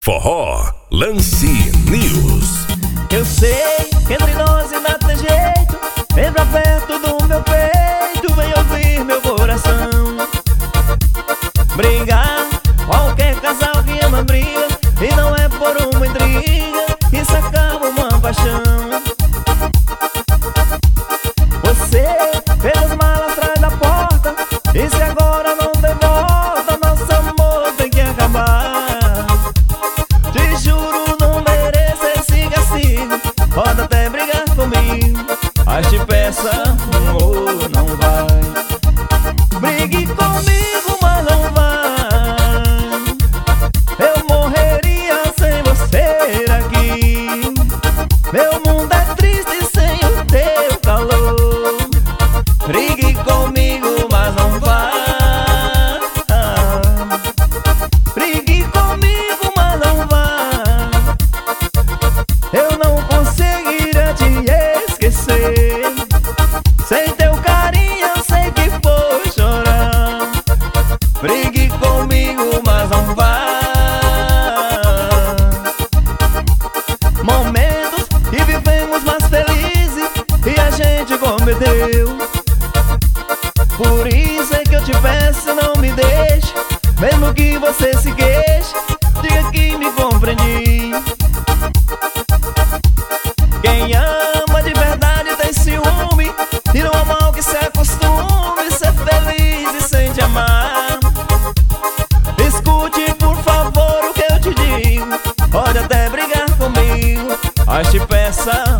Forró Lance News. Eu sei que entre nós ainda tem jeito. Vem pra perto do meu peito, vem ouvir meu coração. Brigar, qualquer casal que ama briga, e não é por uma intriga, isso acaba uma paixão. Você fez as malas atrás da porta, e se agora não tem volta, nosso amor tem que acabar. Te juro, não mereço esse castigo, pode até brigar comigo, mas te peço, amor, não vai. Brigue comigo, mas não vai. Eu morreria sem você aqui. Meu mundo é triste sem o teu calor. Brigue comigo, mas não vai. Brigue comigo, mas não vai. Eu não conseguiria te esquecer. Sem teu carinho eu sei que vou chorar. Brigue comigo, mas não vai. Momentos que vivemos mais felizes e a gente cometeu. Por isso é que eu te peço, não me deixe. Mesmo que você se queixe, diga que me compreendi. Quem ama de verdade tem ciúme, e não há mal que se acostume, ser feliz e sem te amar. Escute por favor o que eu te digo, pode até brigar comigo, mas te peço,